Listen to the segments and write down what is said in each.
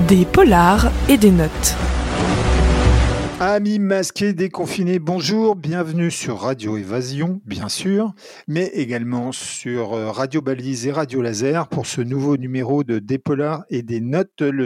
Des polars et des notes. Amis masqués déconfinés, bonjour, bienvenue sur Radio Évasion, bien sûr, mais également sur Radio Balise et Radio Laser pour ce nouveau numéro de Des polars et des notes, le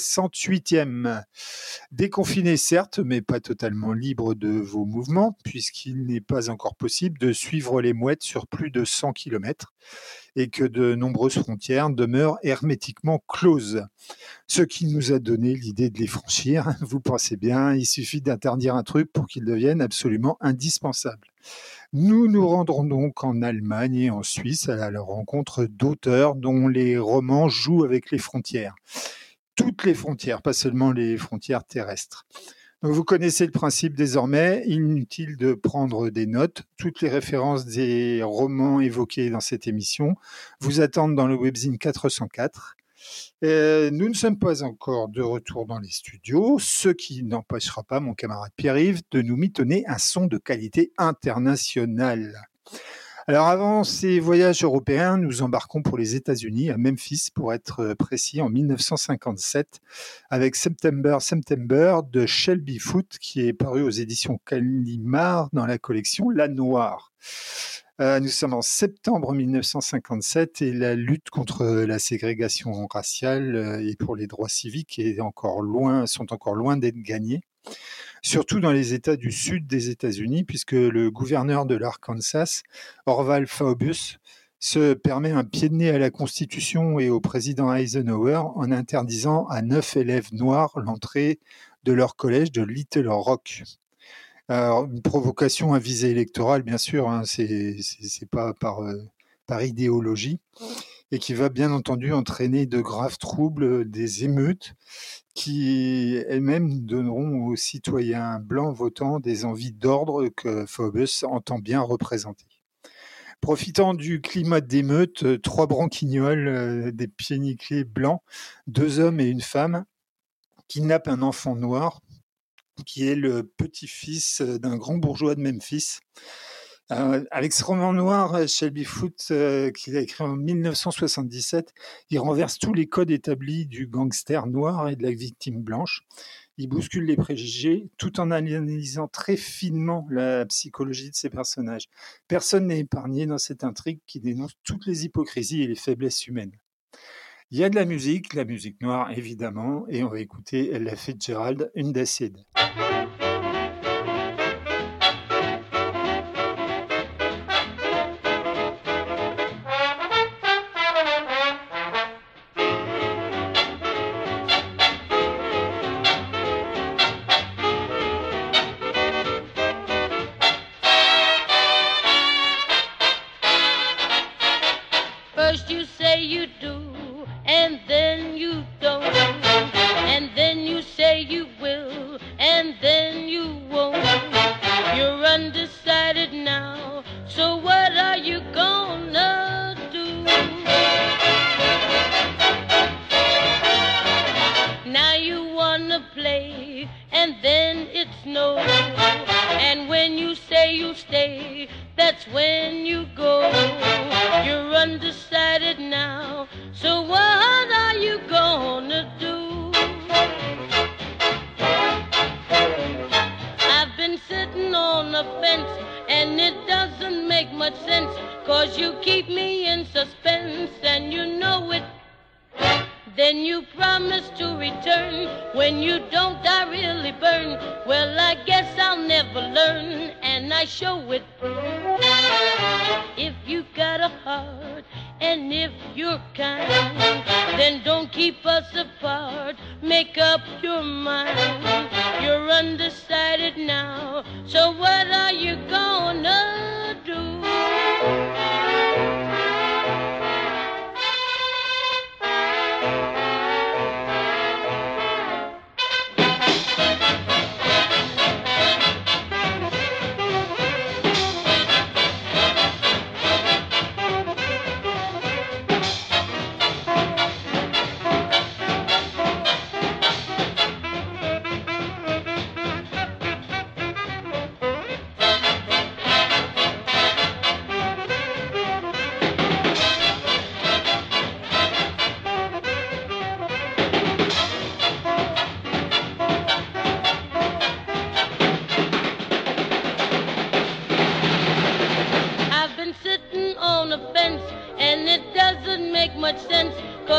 68e. Déconfiné certes, mais pas totalement libre de vos mouvements, puisqu'il n'est pas encore possible de suivre les mouettes sur plus de 100 km et que de nombreuses frontières demeurent hermétiquement closes. Ce qui nous a donné l'idée de les franchir. Vous pensez bien, il suffit d'interdire un truc pour qu'il devienne absolument indispensable. Nous nous rendrons donc en Allemagne et en Suisse à la rencontre d'auteurs dont les romans jouent avec les frontières. Toutes les frontières, pas seulement les frontières terrestres. Donc vous connaissez le principe désormais, inutile de prendre des notes. Toutes les références des romans évoqués dans cette émission vous attendent dans le webzine 404. Nous ne sommes pas encore de retour dans les studios, ce qui n'empêchera pas mon camarade Pierre-Yves de nous mitonner un son de qualité internationale. Alors avant ces voyages européens, nous embarquons pour les États-Unis, à Memphis pour être précis, en 1957, avec September de Shelby Foote, qui est paru aux éditions Gallimard dans la collection La Noire. Nous sommes en septembre 1957 et la lutte contre la ségrégation raciale et pour les droits civiques sont encore loin d'être gagnés. Surtout dans les États du sud des États-Unis, puisque le gouverneur de l'Arkansas, Orval Faubus, se permet un pied de nez à la Constitution et au président Eisenhower en interdisant à 9 élèves noirs l'entrée de leur collège de Little Rock. Alors, une provocation à visée électorale, bien sûr, c'est pas par idéologie, et qui va bien entendu entraîner de graves troubles, des émeutes, qui elles-mêmes donneront aux citoyens blancs votants des envies d'ordre que Faubus entend bien représenter. Profitant du climat d'émeute, 3 branquignoles, des pieds nickelés blancs, 2 hommes et une femme, kidnappent un enfant noir, qui est le petit-fils d'un grand bourgeois de Memphis. Avec ce roman noir, Shelby Foote, qu'il a écrit en 1977, il renverse tous les codes établis du gangster noir et de la victime blanche. Il bouscule les préjugés tout en analysant très finement la psychologie de ses personnages. Personne n'est épargné dans cette intrigue qui dénonce toutes les hypocrisies et les faiblesses humaines. Il y a de la musique noire évidemment, et on va écouter Ella Fitzgerald, une d'acide. First you say you do, and then you don't, and then you say you will, and then you won't. You're undecided now, so what are you gonna do? Now you wanna play, and then it's no, and when you say you stay, that's when you go. You're undecided now, so what are you gonna do? I've been sitting on the fence, and it doesn't make much sense, 'cause you keep me in suspense, and you know it. Then you promise to return. When you don't, I really burn. Well, I guess I'll never learn, and I show it. If you got a heart, and if you're kind, then don't keep us apart. Make up your mind. You're undecided now, so what are you gonna do?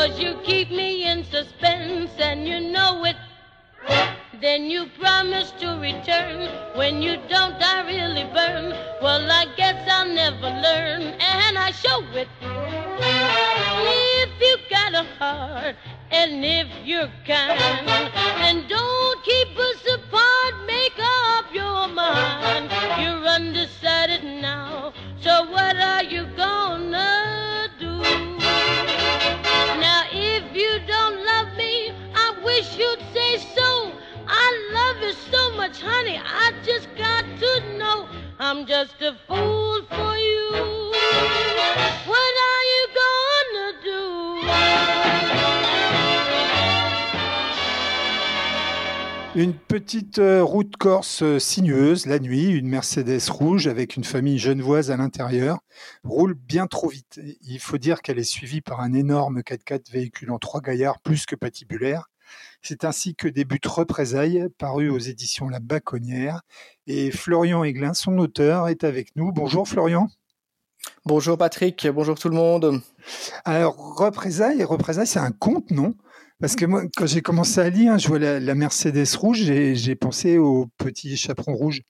'cause you keep me in suspense and you know it. Then you promise to return. When you don't, I really burn. Well, I guess I'll never learn, and I show it. If you got a heart, and if you're kind, then don't keep us apart. Make up your mind. You're undecided now, so what are you gonna do? Now, if you don't love me, I wish you'd say so. I love you so much, honey, I just got to know I'm just a fool for you. What are you gonna do? Une petite route corse sinueuse, la nuit, une Mercedes rouge avec une famille genevoise à l'intérieur, roule bien trop vite. Il faut dire qu'elle est suivie par un énorme 4x4 véhiculant 3 gaillards plus que patibulaires. C'est ainsi que débute Représailles, paru aux éditions La Baconnière. Et Florian Aiglin, son auteur, est avec nous. Bonjour Florian. Bonjour Patrick, bonjour tout le monde. Alors Représailles, c'est un conte, non ? Parce que moi, quand j'ai commencé à lire, je vois la Mercedes rouge et j'ai pensé au petit chaperon rouge.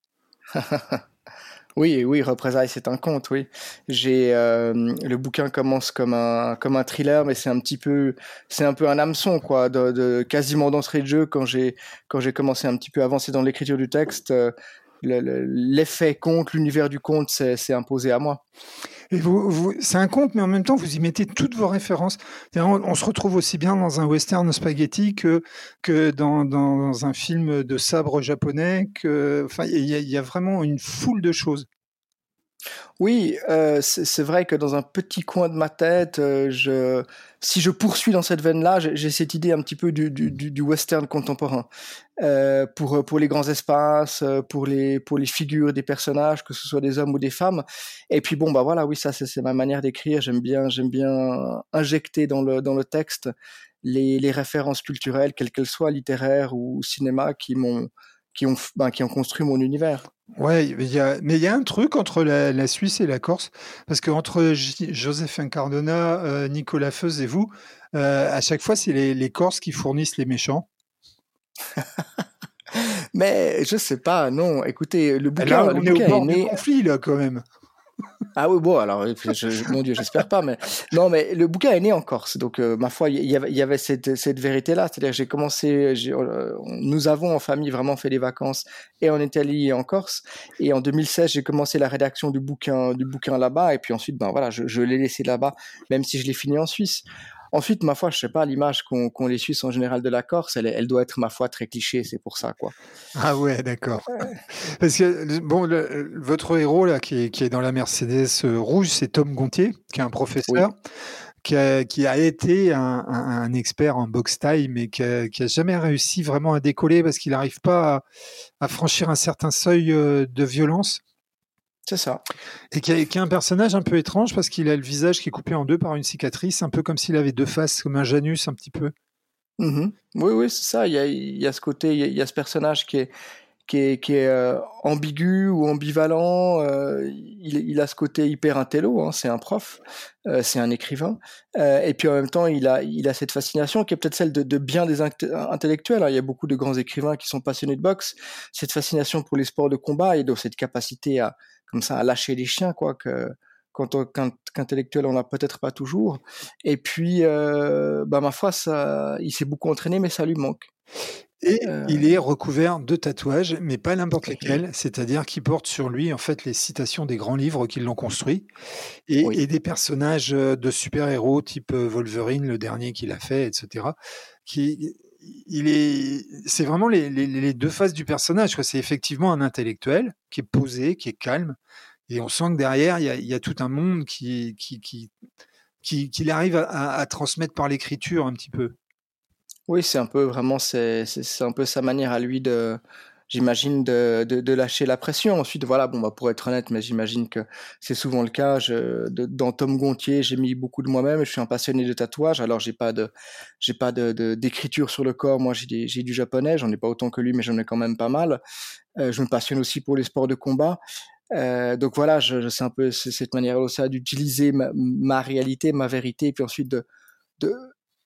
Oui, Représailles, c'est un conte, oui. Le bouquin commence comme un thriller, mais c'est un peu un hameçon, quoi, de quasiment d'entrée de jeu quand j'ai commencé un petit peu à avancer dans l'écriture du texte. L'effet conte, l'univers du conte s'est imposé à moi. Et c'est un conte, mais en même temps, vous y mettez toutes vos références. On se retrouve aussi bien dans un western spaghetti que dans un film de sabre japonais. Enfin, il y a vraiment une foule de choses. Oui, c'est vrai que dans un petit coin de ma tête, si je poursuis dans cette veine-là, j'ai cette idée un petit peu du western contemporain. Pour les grands espaces, pour les figures des personnages, que ce soit des hommes ou des femmes. Et puis bon, bah voilà, oui, ça c'est ma manière d'écrire. J'aime bien injecter dans le texte les références culturelles, quelles qu'elles soient, littéraires ou cinéma, qui ont construit mon univers. Ouais, mais il y a un truc entre la Suisse et la Corse, parce que entre Joseph Cardona, Nicolas Feuz et vous, à chaque fois, c'est les Corses qui fournissent les méchants. Mais je sais pas, non. Écoutez, le bouquin, là, on est au bord est né. Du conflit là, quand même. Ah oui, bon, alors, mon Dieu, j'espère pas, mais non, mais le bouquin est né en Corse, donc ma foi, il y avait cette vérité-là, c'est-à-dire nous avons en famille vraiment fait des vacances et en Italie et en Corse, et en 2016 j'ai commencé la rédaction du bouquin là-bas, et puis ensuite, ben voilà, je l'ai laissé là-bas, même si je l'ai fini en Suisse. Ensuite, ma foi, je sais pas, l'image qu'ont les Suisses en général de la Corse, elle doit être, ma foi, très cliché, c'est pour ça, quoi. Ah ouais, d'accord. Parce que, bon, votre héros, là, qui est dans la Mercedes rouge, c'est Tom Gontier, qui est un professeur, oui, qui a été un expert en boxe thaï, mais qui a jamais réussi vraiment à décoller parce qu'il n'arrive pas à franchir un certain seuil de violence. C'est ça. Et qui est un personnage un peu étrange parce qu'il a le visage qui est coupé en deux par une cicatrice, un peu comme s'il avait deux faces, comme un Janus un petit peu. Mm-hmm. Oui, c'est ça. Il y a ce côté, il y a ce personnage qui est ambigu ou ambivalent. Il a ce côté hyper intello, hein, c'est un prof, c'est un écrivain. Et puis en même temps, il a cette fascination qui est peut-être celle de bien des intellectuels. Hein. Il y a beaucoup de grands écrivains qui sont passionnés de boxe. Cette fascination pour les sports de combat et donc cette capacité à lâcher les chiens, quoi, qu'intellectuel on n'a peut-être pas toujours. Et puis, ma foi, il s'est beaucoup entraîné, mais ça lui manque. Et il est recouvert de tatouages, mais pas n'importe lesquels, c'est-à-dire qu'il porte sur lui en fait les citations des grands livres qui l'ont construit et des personnages de super-héros type Wolverine, le dernier qu'il a fait, etc. C'est vraiment les deux faces du personnage, quoi. C'est effectivement un intellectuel qui est posé, qui est calme, et on sent que derrière il y a tout un monde qu'il arrive à transmettre par l'écriture un petit peu. Oui, c'est un peu vraiment, c'est un peu sa manière à lui j'imagine, de lâcher la pression. Ensuite, voilà, bon, pour être honnête, mais j'imagine que c'est souvent le cas. Dans Tom Gontier, j'ai mis beaucoup de moi-même. Je suis un passionné de tatouage. Alors, j'ai pas d'écriture sur le corps. Moi, j'ai du japonais. J'en ai pas autant que lui, mais j'en ai quand même pas mal. Je me passionne aussi pour les sports de combat. Donc voilà, c'est un peu cette manière aussi d'utiliser ma réalité, ma vérité, et puis ensuite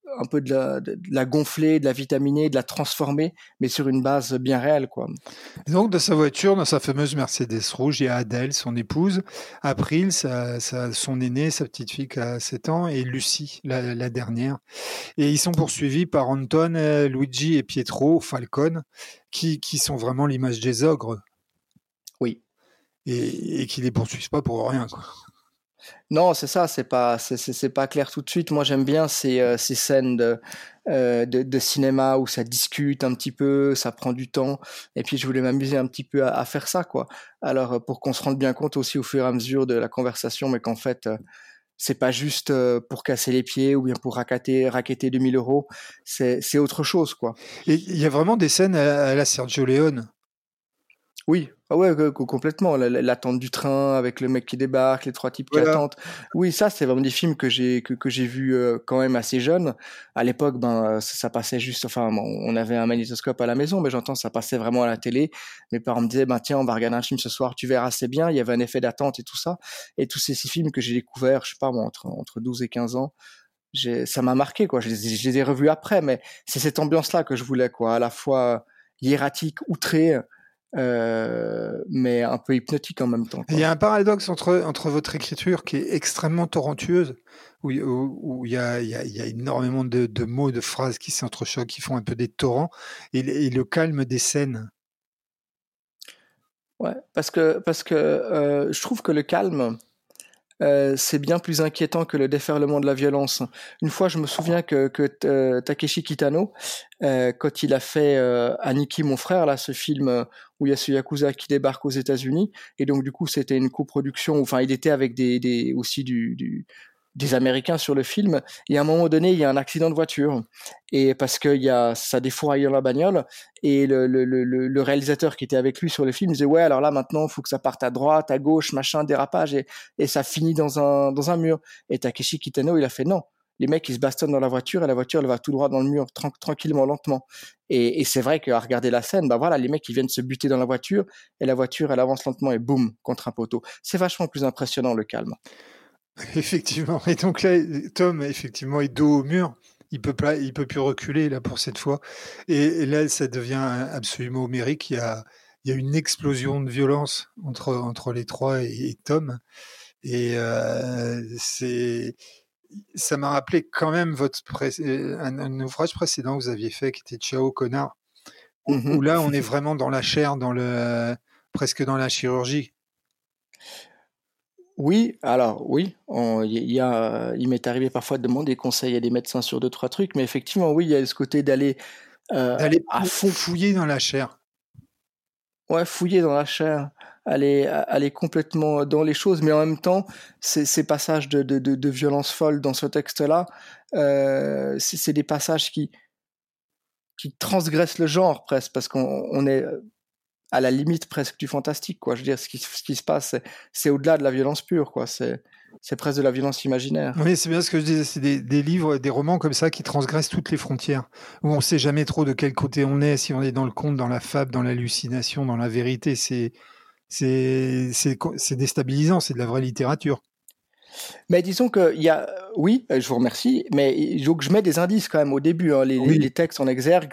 un peu de la gonfler, de la vitaminer, de la transformer, mais sur une base bien réelle, quoi. Et donc, dans sa voiture, dans sa fameuse Mercedes rouge, il y a Adèle, son épouse, April, son aînée, sa petite fille qui a 7 ans, et Lucie, la dernière. Et ils sont poursuivis par Anton, Luigi et Pietro Falcone, qui sont vraiment l'image des ogres. Oui. Et qui les poursuivent pas pour rien, quoi. Non, c'est ça, c'est pas clair tout de suite. Moi, j'aime bien ces scènes de cinéma où ça discute un petit peu, ça prend du temps. Et puis, je voulais m'amuser un petit peu à faire ça, quoi. Alors, pour qu'on se rende bien compte aussi au fur et à mesure de la conversation, mais qu'en fait, c'est pas juste pour casser les pieds ou bien pour raqueter 2000 euros. C'est autre chose, quoi. Et il y a vraiment des scènes à la Sergio Leone. Oui, ah ouais, complètement. L'attente du train avec le mec qui débarque, les 3 types qui Voilà. attendent. Oui, ça, c'est vraiment des films que j'ai vu quand même assez jeune. À l'époque, ça passait juste. Enfin, bon, on avait un magnétoscope à la maison, mais j'entends ça passait vraiment à la télé. Mes parents me disaient, tiens, on va regarder un film ce soir, tu verras, c'est bien. Il y avait un effet d'attente et tout ça. Et tous ces 6 films que j'ai découverts, je sais pas moi, entre 12 et 15 ans, ça m'a marqué, quoi. Je les ai revus après, mais c'est cette ambiance-là que je voulais, quoi. À la fois hiératique, outrée. Mais un peu hypnotique en même temps, quoi. Il y a un paradoxe entre votre écriture qui est extrêmement torrentueuse, où il y a énormément de mots, de phrases qui s'entrechoquent, qui font un peu des torrents, et le calme des scènes. Ouais, parce que je trouve que le calme, c'est bien plus inquiétant que le déferlement de la violence. Une fois, je me souviens que Takeshi Kitano, quand il a fait Aniki, mon frère, là, ce film où il y a ce yakuza qui débarque aux États-Unis, et donc du coup, c'était une coproduction. Enfin, il était avec aussi des Américains sur le film. Et à un moment donné, il y a un accident de voiture, et parce que ça défouraille dans la bagnole, et le réalisateur qui était avec lui sur le film disait ouais, alors là maintenant, il faut que ça parte à droite, à gauche, machin, dérapage, et ça finit dans un mur. Et Takeshi Kitano, il a fait non. Les mecs, ils se bastonnent dans la voiture et la voiture, elle va tout droit dans le mur, tranquillement, lentement. Et c'est vrai qu'à regarder la scène, voilà, les mecs, ils viennent se buter dans la voiture et la voiture, elle avance lentement et boum, contre un poteau. C'est vachement plus impressionnant, le calme. Effectivement. Et donc là, Tom, effectivement, est dos au mur. Il peut plus reculer là pour cette fois. Et là, ça devient absolument homérique. Il y a une explosion de violence entre les trois et Tom. Et ça m'a rappelé quand même un ouvrage précédent que vous aviez fait qui était Ciao connard, où là on est vraiment dans la chair, presque dans la chirurgie. Oui, alors oui, il m'est arrivé parfois de demander conseil à des médecins sur 2-3 trucs, mais effectivement, oui, il y a ce côté d'aller à fond, fouiller dans la chair. Ouais, fouiller dans la chair, aller complètement dans les choses, mais en même temps, ces passages de violence folle dans ce texte-là, c'est des passages qui transgressent le genre presque, parce qu'on est à la limite presque du fantastique, quoi. Je veux dire, ce qui se passe, c'est au-delà de la violence pure, quoi. C'est presque de la violence imaginaire. Oui, c'est bien ce que je disais. C'est des livres, des romans comme ça qui transgressent toutes les frontières, où on ne sait jamais trop de quel côté on est, si on est dans le conte, dans la fable, dans l'hallucination, dans la vérité. C'est déstabilisant, c'est de la vraie littérature. Mais disons que oui, je vous remercie, mais donc je mets des indices quand même au début. Hein. Les textes en exergue,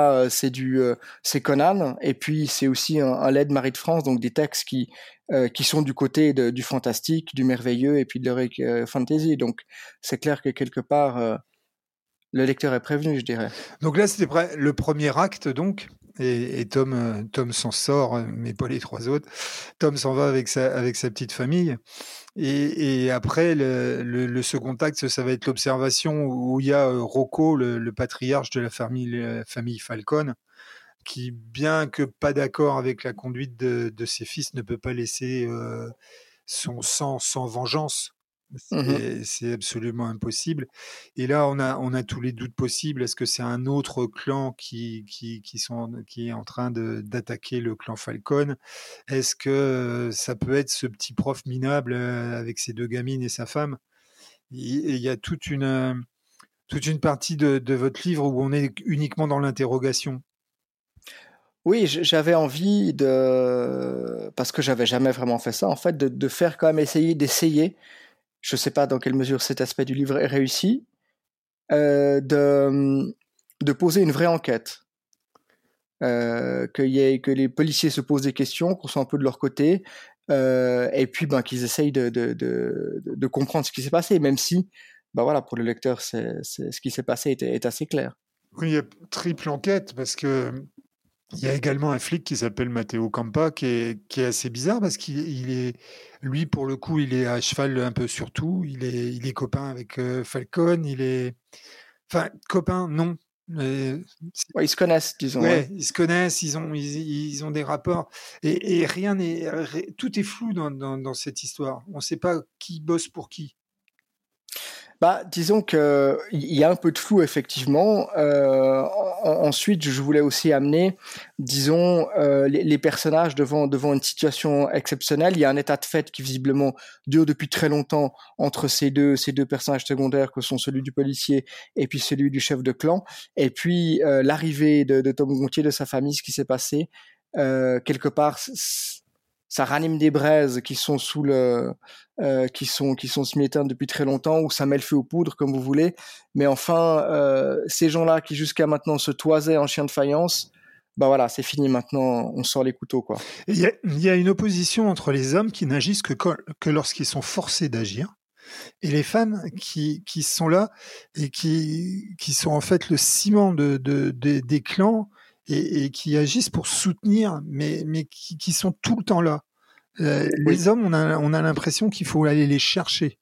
c'est Conan, et puis c'est aussi un lait de Marie de France, donc des textes qui sont du côté du fantastique, du merveilleux, et puis de l'heroic fantasy. Donc c'est clair que quelque part le lecteur est prévenu, je dirais. Donc là, c'était le premier acte, donc. Et Tom s'en sort, mais pas les 3 autres. Tom s'en va avec sa petite famille. Et après, le second acte, ça va être l'observation où il y a Rocco, le patriarche de la famille Falcone, qui, bien que pas d'accord avec la conduite de ses fils, ne peut pas laisser son sang sans vengeance. C'est absolument impossible. Et là, on a tous les doutes possibles. Est-ce que c'est un autre clan qui est en train d'attaquer le clan Falcone? Est-ce que ça peut être ce petit prof minable avec ses 2 gamines et sa femme? Il y a toute une partie de votre livre où on est uniquement dans l'interrogation. Oui, j'avais envie parce que j'avais jamais vraiment fait ça, en fait, de faire quand même d'essayer. Je sais pas dans quelle mesure cet aspect du livre est réussi, de poser une vraie enquête. Que les policiers se posent des questions, qu'on soit un peu de leur côté, et puis qu'ils essayent de comprendre ce qui s'est passé, même si, voilà, pour le lecteur, ce qui s'est passé est assez clair. Oui, il y a triple enquête parce que il y a également un flic qui s'appelle Matteo Campa qui est assez bizarre parce qu'il est, lui, pour le coup, il est à cheval un peu sur tout. Il est copain avec Falcone. Enfin, copain, non. Ouais, ils se connaissent, disons. Ouais, ils se connaissent, ils ont des rapports et rien n'est, tout est flou dans cette histoire. On ne sait pas qui bosse pour qui. Disons que il y a un peu de flou effectivement. Ensuite, je voulais aussi amener, disons, les personnages devant une situation exceptionnelle. Il y a un état de fait qui visiblement dure depuis très longtemps entre ces deux personnages secondaires que sont celui du policier et puis celui du chef de clan. Et puis l'arrivée de Tom Gontier, de sa famille, ce qui s'est passé quelque part. Ça ranime des braises qui sont qui sont semi-éteintes depuis très longtemps, ou ça met le feu aux poudres, comme vous voulez. Mais enfin, ces gens-là qui jusqu'à maintenant se toisaient en chien de faïence, voilà, c'est fini maintenant, on sort les couteaux, quoi. Il y a une opposition entre les hommes qui n'agissent que lorsqu'ils sont forcés d'agir, et les femmes qui sont là et qui sont en fait le ciment des clans et qui agissent pour soutenir, mais qui sont tout le temps là. Oui. Les hommes, on a l'impression qu'il faut aller les chercher.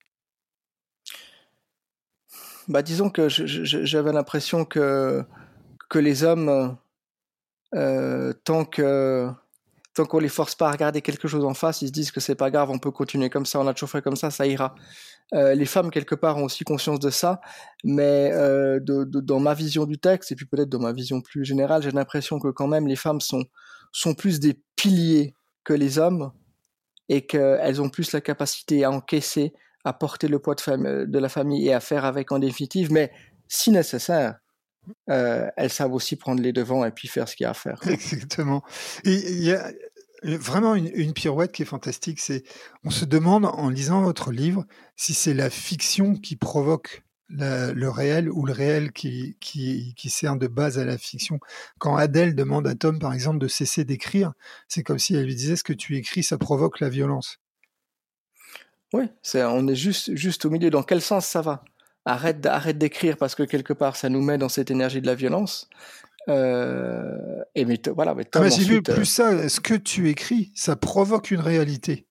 Disons que j'avais l'impression que les hommes, tant qu'on les force pas à regarder quelque chose en face, ils se disent que c'est pas grave, on peut continuer comme ça, on a toujours fait comme ça ira. Les femmes, quelque part, ont aussi conscience de ça, mais dans ma vision du texte, et puis peut-être dans ma vision plus générale, j'ai l'impression que quand même les femmes sont plus des piliers que les hommes, et qu'elles ont plus la capacité à encaisser, à porter le poids de la famille et à faire avec en définitive, mais si nécessaire, elles savent aussi prendre les devants et puis faire ce qu'il y a à faire. Exactement. Et il y a vraiment une pirouette qui est fantastique, on se demande en lisant votre livre si c'est la fiction qui provoque le réel ou le réel qui sert de base à la fiction. Quand Adèle demande à Tom, par exemple, de cesser d'écrire, c'est comme si elle lui disait: ce que tu écris, ça provoque la violence. Oui, on est juste au milieu. Dans quel sens ça va ? Arrête d'écrire parce que quelque part ça nous met dans cette énergie de la violence. Mais Tom, j'ai lu plus ça. Ce que tu écris, ça provoque une réalité.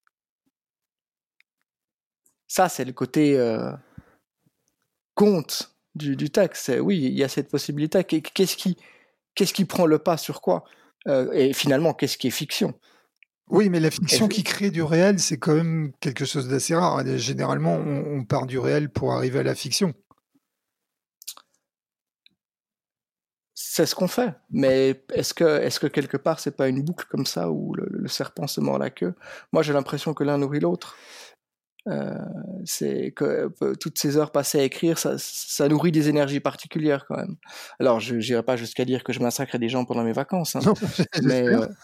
Ça, c'est le côté conte du texte. Oui, il y a cette possibilité. Qu'est-ce qui prend le pas sur quoi ? Et finalement, qu'est-ce qui est fiction ? Oui, mais la fiction qui crée du réel, c'est quand même quelque chose d'assez rare. Généralement, on part du réel pour arriver à la fiction. C'est ce qu'on fait. Mais est-ce que quelque part, c'est pas une boucle comme ça où le serpent se mord la queue ? Moi, j'ai l'impression que l'un nourrit l'autre. C'est que toutes ces heures passées à écrire, ça nourrit des énergies particulières quand même. Alors, je n'irai pas jusqu'à dire que je massacre des gens pendant mes vacances, hein, non, mais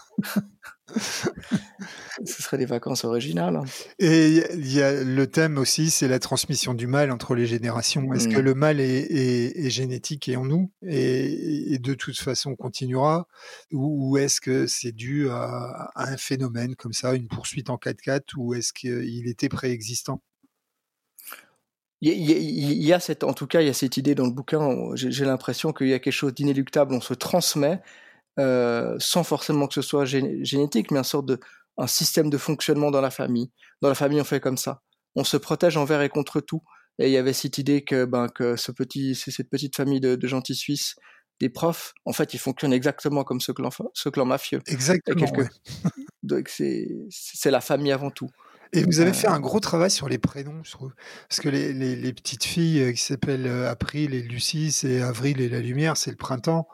ce serait des vacances originales. Et il y a le thème aussi, c'est la transmission du mal entre les générations. Est-ce que le mal est génétique et en nous et de toute façon continuera, ou est-ce que c'est dû à un phénomène comme ça, une poursuite en 4x4, ou est-ce qu'il était préexistant ? Il y a en tout cas, il y a cette idée dans le bouquin. J'ai l'impression qu'il y a quelque chose d'inéluctable. On se transmet sans forcément que ce soit génétique, mais un système de fonctionnement dans la famille. Dans la famille, on fait comme ça. On se protège envers et contre tout. Et il y avait cette idée que cette petite famille de gentils Suisses, des profs, en fait, ils fonctionnent exactement comme ce clan mafieux. Exactement. Ouais. Donc c'est la famille avant tout. Et vous avez fait un gros travail sur les prénoms, je trouve. Parce que les petites filles qui s'appellent April et Lucie, c'est Avril et la lumière, c'est le printemps.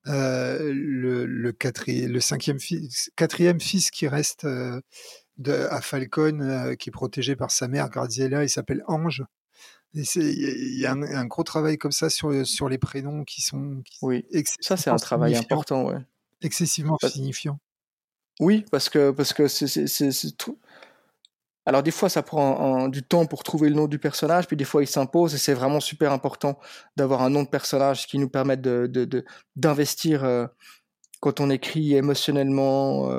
Le quatrième fils qui reste à Falcone, qui est protégé par sa mère, Graziella, il s'appelle Ange. Il y a un gros travail comme ça sur les prénoms qui sont oui, ça c'est un travail important, ouais. Excessivement signifiant. Oui, parce que c'est tout. Alors des fois, ça prend du temps pour trouver le nom du personnage, puis des fois, il s'impose, et c'est vraiment super important d'avoir un nom de personnage qui nous permette d'investir quand on écrit émotionnellement,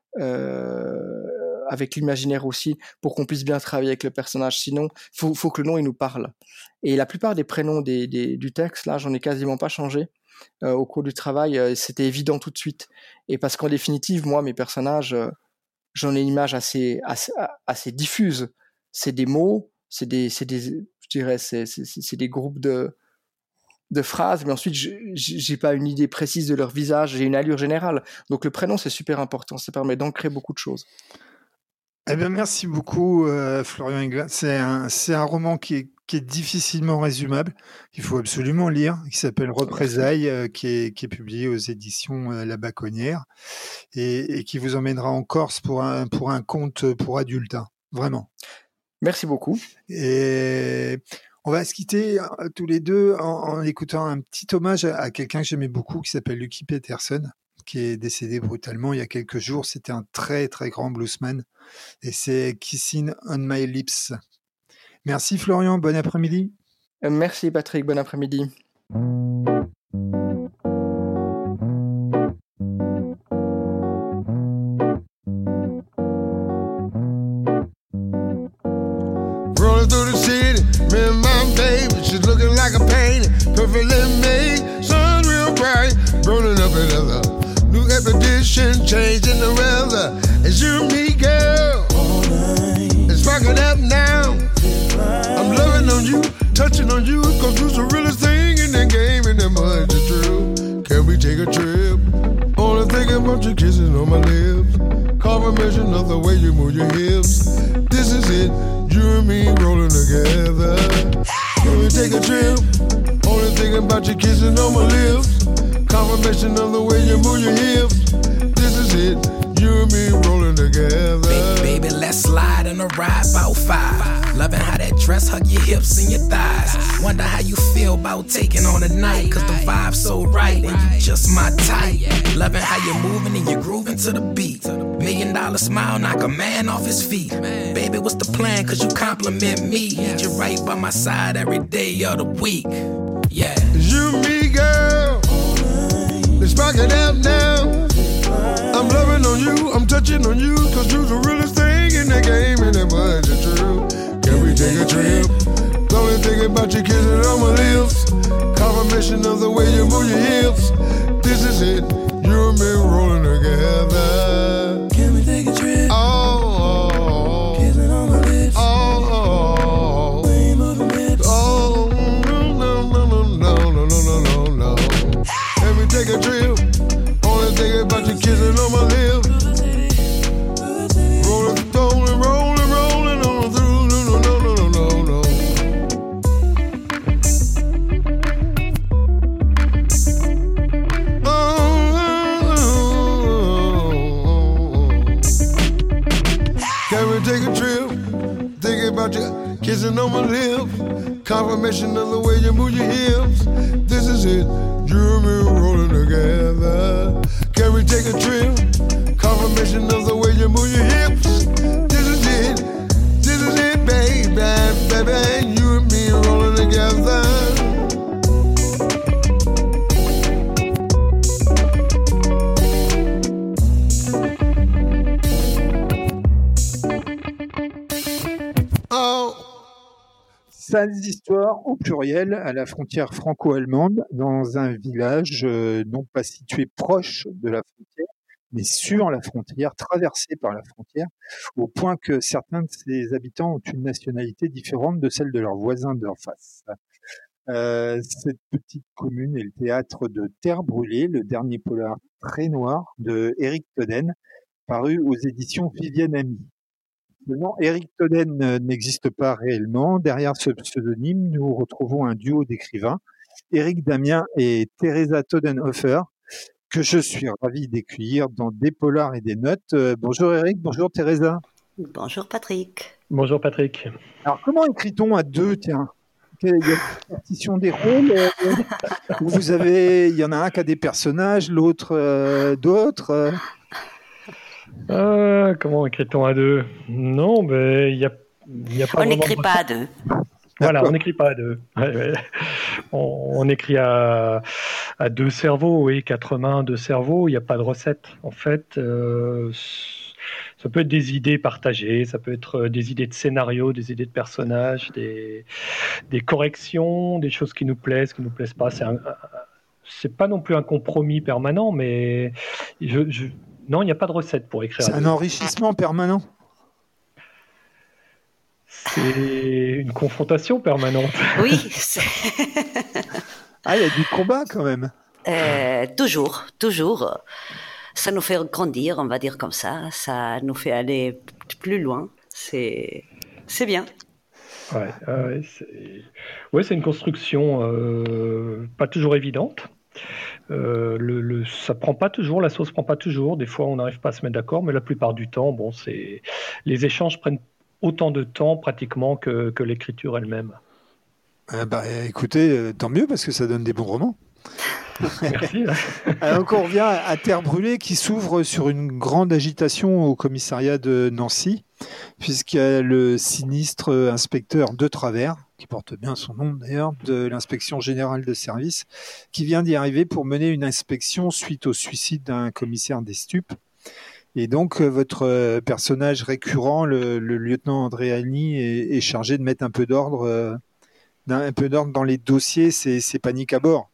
avec l'imaginaire aussi, pour qu'on puisse bien travailler avec le personnage. Sinon, faut que le nom il nous parle. Et la plupart des prénoms du texte, là, j'en ai quasiment pas changé. Au cours du travail, c'était évident tout de suite. Et parce qu'en définitive, moi, mes personnages, j'en ai une image assez diffuse. C'est des mots, c'est des groupes de phrases, mais ensuite, j'ai pas une idée précise de leur visage, j'ai une allure générale. Donc le prénom, c'est super important, ça permet d'ancrer beaucoup de choses. Eh bien, merci beaucoup, Florian Ingla. C'est un roman qui est difficilement résumable. Il faut absolument lire, qui s'appelle Représailles, qui est publié aux éditions La Baconnière et qui vous emmènera en Corse pour un conte pour adultes, hein, vraiment. Merci beaucoup. Et on va se quitter tous les deux en écoutant un petit hommage à quelqu'un que j'aimais beaucoup qui s'appelle Lucky Peterson, qui est décédé brutalement il y a quelques jours. C'était un très très grand bluesman et c'est Kissing on My Lips. Merci Florian, bon après-midi. Merci Patrick, bon après-midi. Rolling through the city, me and my baby, she's looking like a painting, perfectly made, sun real bright, rolling up another new expedition, changing the weather. It's you and me, girl. It's rocking up now. I'm loving on you, touching on you, cause you're the realest thing in the game, and that much is true. Can we take a trip? Only thinking about you kissing on my lips. Confirmation of the way you move your hips. This is it, you and me rolling together. Can we take a trip? Only thinking about you kissing on my lips. Confirmation of the way you move your hips. This is it, you and me rolling together. Baby, let's slide in a ride about 5. Loving how that dress hug your hips and your thighs. Wonder how you feel about taking on a night, cause the vibe's so right and you just my type. Loving how you're moving and you're grooving to the beat. $1 million smile knock a man off his feet. Baby, what's the plan, cause you compliment me. Need you right by my side every day of the week. Yeah. You and me, girl. Let's rock it out now. I'm loving on you, I'm touching on you, cause you're the realest thing in the game, and that much is true. Can we take a trip? Only thinking about you kissing on my lips. Confirmation of the way you move your hips. This is it, you and me rolling together. Can we take a trip? Oh, Kissing on my lips. oh, Way moving lips. oh, no, no, no, no, no, no, no, no, no. Can we take a trip? Only thinking about you kissing on my lips. Rolling, rolling, rolling, rolling on through. No, no, no, no, no, no. Can we take a trip? Thinking about you kissing on my lips. Confirmation of the way you move your hips. This is it, you and me rolling together. Can we take a trip? Confirmation of the way you move your hips. This is it, baby, baby, you and me rolling together. Oh. Sales histoires au pluriel à la frontière franco-allemande, dans un village non pas situé proche de la frontière, mais sur la frontière, traversé par la frontière, au point que certains de ses habitants ont une nationalité différente de celle de leurs voisins d'en face. Cette petite commune est le théâtre de Terre brûlée, le dernier polar très noir de Eric Toden, paru aux éditions Viviane Ami. Le nom Eric Toden n'existe pas réellement. Derrière ce pseudonyme, nous retrouvons un duo d'écrivains, Éric Damien et Teresa Todenhofer, que je suis ravi d'accueillir dans Des polars et des notes. Bonjour Éric, bonjour Teresa. Bonjour Patrick. Bonjour Patrick. Alors comment écrit-on à deux, tiens? Il y a une répartition des rôles. Il y en a un qui a des personnages, l'autre d'autres. Comment écrit-on à deux? Non, mais il y a pas On vraiment n'écrit de pas à recette. deux. Voilà, on n'écrit pas à deux. Ouais, ouais. On écrit à deux cerveaux, oui, quatre mains, deux cerveaux. Il n'y a pas de recette. En fait, ça peut être des idées partagées, ça peut être des idées de scénario, des idées de personnages, des corrections, des choses qui nous plaisent pas. C'est pas non plus un compromis permanent, mais non, il n'y a pas de recette pour écrire C'est à un deux. enrichissement permanent. C'est une confrontation permanente. Oui, Ah, il y a du combat quand même. toujours. Ça nous fait grandir, on va dire comme ça. Ça nous fait aller plus loin. C'est bien. Ouais, c'est une construction pas toujours évidente. Ça prend pas toujours, la sauce prend pas toujours. Des fois, on n'arrive pas à se mettre d'accord, mais la plupart du temps, bon, les échanges prennent autant de temps pratiquement que l'écriture elle-même. Écoutez, tant mieux parce que ça donne des bons romans. Merci. Alors on revient à Terre brûlée qui s'ouvre sur une grande agitation au commissariat de Nancy, puisqu'il y a le sinistre inspecteur de Travers, qui porte bien son nom d'ailleurs, de l'inspection générale de service, qui vient d'y arriver pour mener une inspection suite au suicide d'un commissaire des stupes. Et donc votre personnage récurrent, le lieutenant Andréani, est chargé de mettre un peu d'ordre dans les dossiers, c'est panique à bord.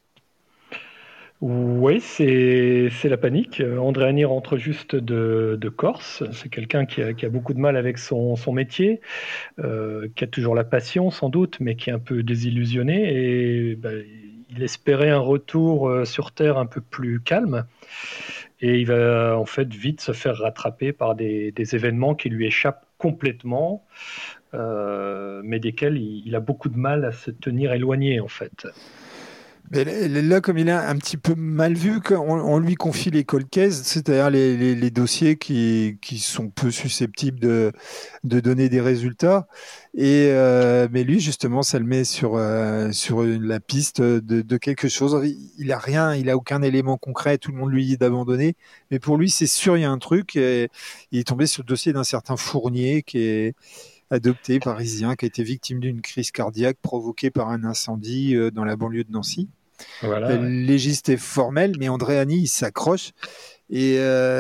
Oui, c'est la panique. Andréani rentre juste de Corse. C'est quelqu'un qui a beaucoup de mal avec son métier, qui a toujours la passion sans doute, mais qui est un peu désillusionné. Et il espérait un retour sur Terre un peu plus calme. Et il va en fait vite se faire rattraper par des événements qui lui échappent complètement, mais desquels il a beaucoup de mal à se tenir éloigné en fait. Mais là, comme il est un petit peu mal vu, on lui confie les cold cases, c'est-à-dire les dossiers qui sont peu susceptibles de donner des résultats. Mais lui, justement, ça le met sur la piste de quelque chose. Il a rien, il a aucun élément concret. Tout le monde lui dit d'abandonner, mais pour lui, c'est sûr, il y a un truc. Et il est tombé sur le dossier d'un certain Fournier qui est adopté parisien, qui a été victime d'une crise cardiaque provoquée par un incendie dans la banlieue de Nancy. Voilà, Le légiste est formel, mais Andréani, il s'accroche. Et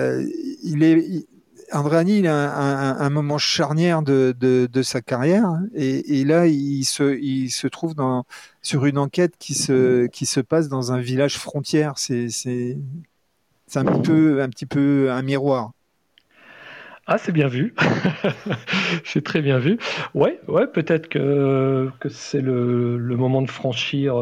Andréani, il a un moment charnière de sa carrière. Et là, il se trouve sur une enquête qui se passe dans un village frontière. C'est un petit peu un miroir. Ah, c'est bien vu. C'est très bien vu. Ouais, peut-être que c'est le moment de franchir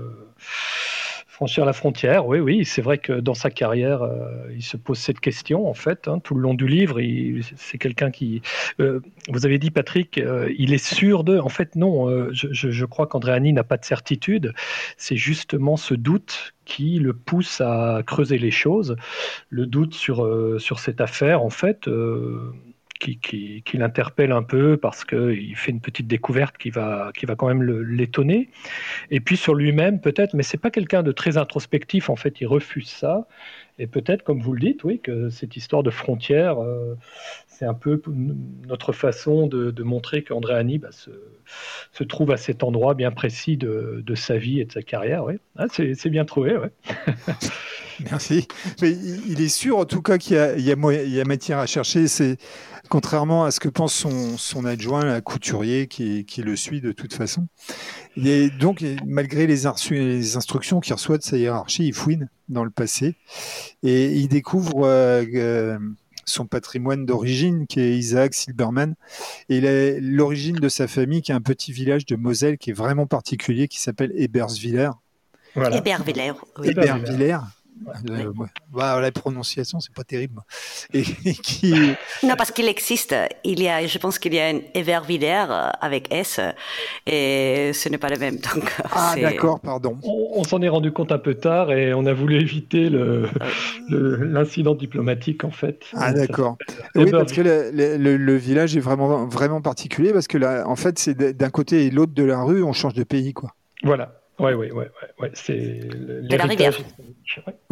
la frontière. Oui, c'est vrai que dans sa carrière, il se pose cette question, en fait, tout le long du livre. C'est quelqu'un qui... vous avez dit, Patrick, il est sûr de... En fait, non, je crois qu'Andréani n'a pas de certitude. C'est justement ce doute qui le pousse à creuser les choses. Le doute sur cette affaire, en fait... Qui l'interpelle un peu parce qu'il fait une petite découverte qui va quand même l'étonner. Et puis sur lui-même peut-être, mais c'est pas quelqu'un de très introspectif en fait, il refuse ça. Et peut-être, comme vous le dites, oui, que cette histoire de frontière, c'est un peu notre façon de montrer qu'Andréani se trouve à cet endroit bien précis de sa vie et de sa carrière. Oui. Ah, c'est bien trouvé, ouais. Merci. Mais il est sûr, en tout cas, qu'il y a matière à chercher. C'est contrairement à ce que pense son adjoint, la couturier, qui le suit de toute façon. Et donc, malgré les instructions qu'il reçoit de sa hiérarchie, il fouine dans le passé et il découvre son patrimoine d'origine, qui est Isaac Silberman, et l'origine de sa famille, qui est un petit village de Moselle qui est vraiment particulier, qui s'appelle Eberswiller. Voilà. Eberviller. Oui. Eberviller. La prononciation, c'est pas terrible. Non, parce qu'il existe. Je pense qu'il y a un Eberviller avec S, et ce n'est pas le même. Donc, d'accord, pardon. On s'en est rendu compte un peu tard et on a voulu éviter l'incident diplomatique, en fait. Ah, d'accord. Oui, parce que le village est vraiment, vraiment particulier, parce que là, en fait, c'est d'un côté et l'autre de la rue, on change de pays, quoi. Voilà. Ouais. C'est de la rivière. Oui,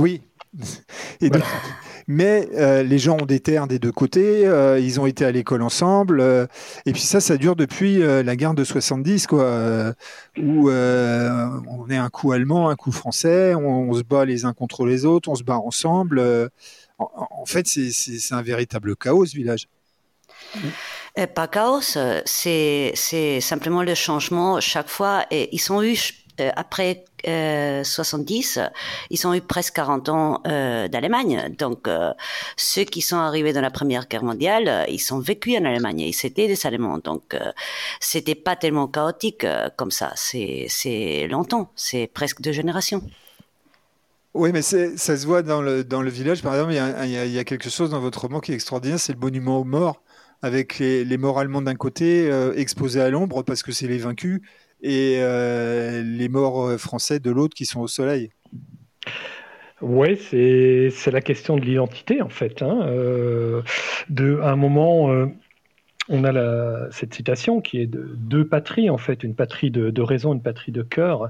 Et donc, Voilà. mais les gens ont des terres des deux côtés, ils ont été à l'école ensemble, et puis ça dure depuis la guerre de 70, quoi, où on est un coup allemand, un coup français, on se bat les uns contre les autres, on se bat ensemble. En fait, c'est un véritable chaos, ce village. Pas chaos, c'est simplement le changement chaque fois. Et ils ont eu, après 70, ils ont eu presque 40 ans d'Allemagne. Donc, ceux qui sont arrivés dans la Première Guerre mondiale, ils ont vécu en Allemagne. Ils étaient des Allemands. Donc, c'était pas tellement chaotique comme ça. C'est longtemps. C'est presque 2 générations. Oui, mais ça se voit dans le village. Par exemple, il y a quelque chose dans votre roman qui est extraordinaire, c'est le monument aux morts, avec les morts allemands d'un côté, exposés à l'ombre parce que c'est les vaincus, et les morts français de l'autre qui sont au soleil. Ouais, c'est la question de l'identité en fait. À un moment, on a cette citation qui est de deux patries en fait, une patrie de raison, une patrie de cœur.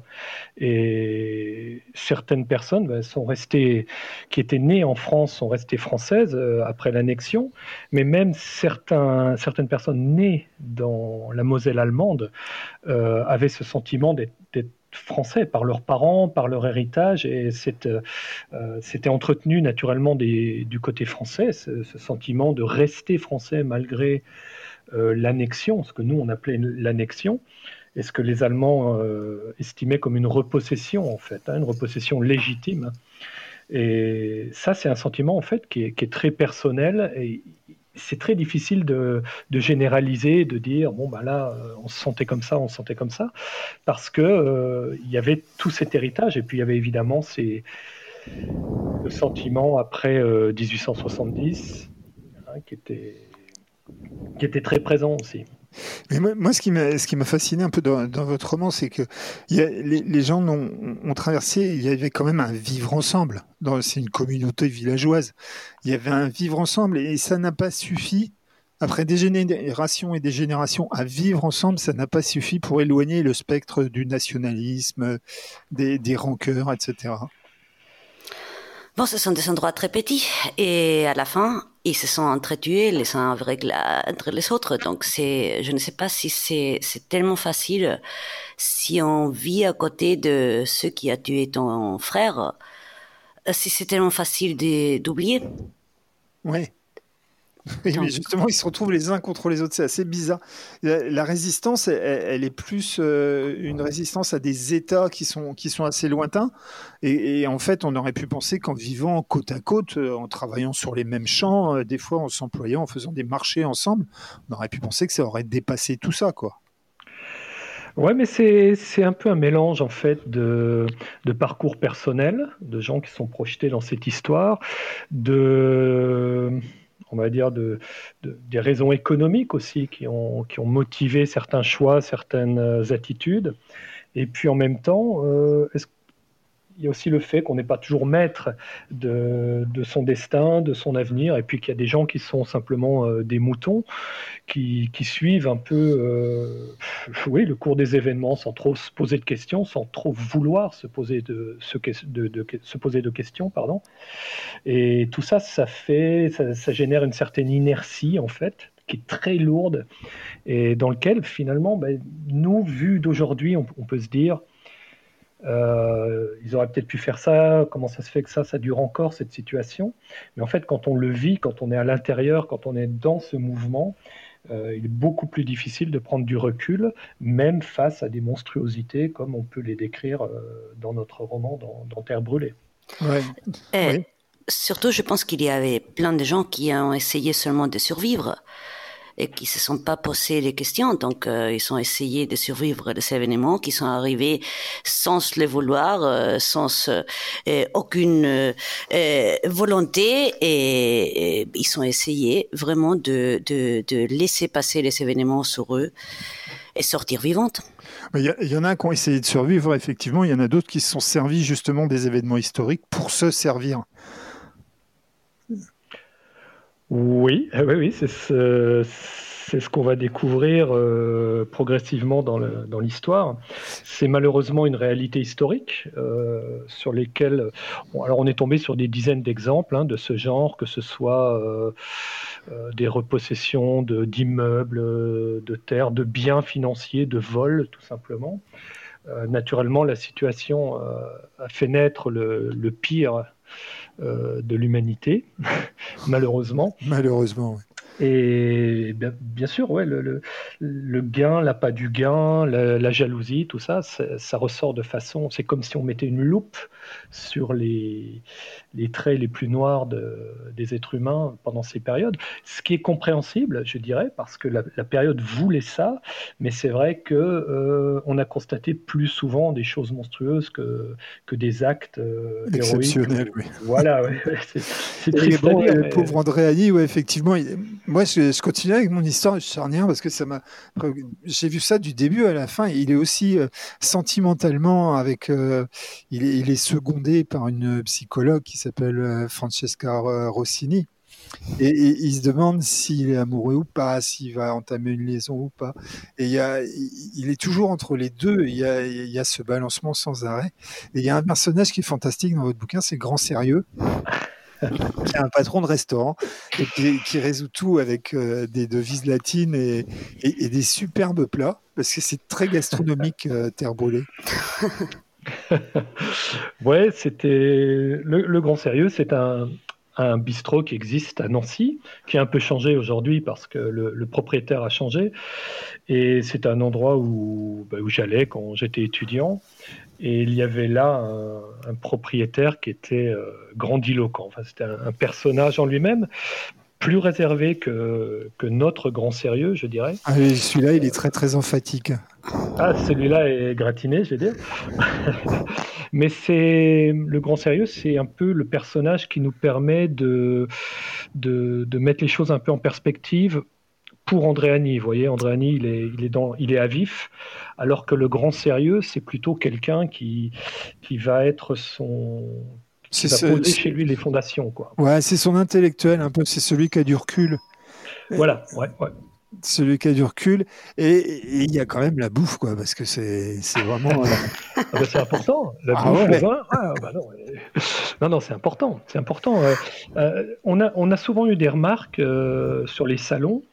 Et certaines personnes sont restées, qui étaient nées en France, sont restées françaises après l'annexion. Mais même certaines personnes nées dans la Moselle allemande avaient ce sentiment d'être français par leurs parents, par leur héritage, et c'était entretenu naturellement du côté français, ce sentiment de rester français malgré l'annexion, ce que nous on appelait l'annexion, et ce que les Allemands estimaient comme une repossession en fait, une repossession légitime. Et ça, c'est un sentiment en fait qui est très personnel, et c'est très difficile de généraliser, de dire bon bah là on se sentait comme ça, parce que il y avait tout cet héritage, et puis il y avait évidemment le sentiment après 1870 qui était très présent aussi. Mais moi, ce qui m'a fasciné un peu dans votre roman, c'est que les gens ont traversé, il y avait quand même un vivre ensemble. C'est une communauté villageoise. Il y avait un vivre ensemble, et ça n'a pas suffi, après des générations et des générations, à vivre ensemble, ça n'a pas suffi pour éloigner le spectre du nationalisme, des rancœurs, etc. Bon, ce sont des endroits très petits, et à la fin, ils se sont entretués les uns entre les autres. Donc, je ne sais pas si c'est tellement facile si on vit à côté de ceux qui a tué ton frère, si c'est tellement facile d'oublier. Oui. Oui, mais justement, ils se retrouvent les uns contre les autres. C'est assez bizarre. La résistance, elle est plus une résistance à des États qui sont assez lointains. Et en fait, on aurait pu penser qu'en vivant côte à côte, en travaillant sur les mêmes champs, des fois en s'employant, en faisant des marchés ensemble, on aurait pu penser que ça aurait dépassé tout ça, quoi. Ouais, mais c'est un peu un mélange en fait de parcours personnels, de gens qui sont projetés dans cette histoire, on va dire des raisons économiques aussi qui ont motivé certains choix, certaines attitudes. Et puis en même temps, il y a aussi le fait qu'on n'est pas toujours maître de son destin, de son avenir, et puis qu'il y a des gens qui sont simplement des moutons, qui suivent un peu le cours des événements sans trop se poser de questions, sans trop vouloir se poser de questions, pardon. Et tout ça, ça génère une certaine inertie en fait, qui est très lourde, et dans lequel finalement, nous, vu d'aujourd'hui, on peut se dire ils auraient peut-être pu faire ça, comment ça se fait que ça dure encore cette situation. Mais en fait, quand on le vit, quand on est à l'intérieur, quand on est dans ce mouvement, il est beaucoup plus difficile de prendre du recul, même face à des monstruosités comme on peut les décrire dans notre roman, dans Terre brûlée. Ouais. Oui. Surtout, je pense qu'il y avait plein de gens qui ont essayé seulement de survivre et qui se sont pas posé les questions. Donc, ils ont essayé de survivre de ces événements qui sont arrivés sans le vouloir, sans aucune volonté, et ils ont essayé vraiment de laisser passer les événements sur eux et sortir vivantes. Il y en a qui ont essayé de survivre, effectivement. Il y en a d'autres qui se sont servis justement des événements historiques pour se servir. Oui, c'est ce qu'on va découvrir progressivement dans l'histoire. C'est malheureusement une réalité historique sur lesquelles... alors on est tombé sur des dizaines d'exemples de ce genre, que ce soit des repossessions d'immeubles, de terres, de biens financiers, de vols tout simplement. Naturellement, la situation a fait naître le pire de l'humanité, malheureusement. Malheureusement, oui. Et bien sûr, ouais, le gain, l'appât du gain, la jalousie, tout ça, ça ressort de façon... C'est comme si on mettait une loupe sur les traits les plus noirs des êtres humains pendant ces périodes. Ce qui est compréhensible, je dirais, parce que la période voulait ça, mais c'est vrai qu'on a constaté plus souvent des choses monstrueuses que des actes exceptionnels. Héroïques. Oui. Voilà, ouais, c'est triste à dire. Le pauvre Andréani, ouais, effectivement, moi je continue avec mon histoire charnière parce que j'ai vu ça du début à la fin. Il est aussi sentimentalement il est secondé par une psychologue qui s'appelle Francesca Rossini. Et il se demande s'il est amoureux ou pas, s'il va entamer une liaison ou pas. Et il est toujours entre les deux. Il y a ce balancement sans arrêt. Et il y a un personnage qui est fantastique dans votre bouquin, c'est Grand Sérieux. Qui est un patron de restaurant et qui résout tout avec des devises latines et des superbes plats, parce que c'est très gastronomique, Terre Brûlée. Ouais, c'était le Grand Sérieux, c'est un bistrot qui existe à Nancy, qui a un peu changé aujourd'hui parce que le propriétaire a changé, et c'est un endroit où j'allais quand j'étais étudiant. Et il y avait là un propriétaire qui était grandiloquent. Enfin, c'était un personnage en lui-même, plus réservé que notre Grand Sérieux, je dirais. Ah, celui-là, il est très, très emphatique. Ah, celui-là est gratiné, je vais dire. Mais le Grand Sérieux, c'est un peu le personnage qui nous permet de mettre les choses un peu en perspective. Pour Andréani, vous voyez, Andréani, il est à vif, alors que le Grand Sérieux, c'est plutôt quelqu'un qui va être qui va poser chez lui les fondations, quoi. Ouais, c'est son intellectuel, un peu, c'est celui qui a du recul. Voilà, ouais. Celui qui a du recul, et il y a quand même la bouffe, quoi, parce que c'est vraiment... c'est important, la bouffe, ouais. Non, c'est important, c'est important. On a souvent eu des remarques sur les salons,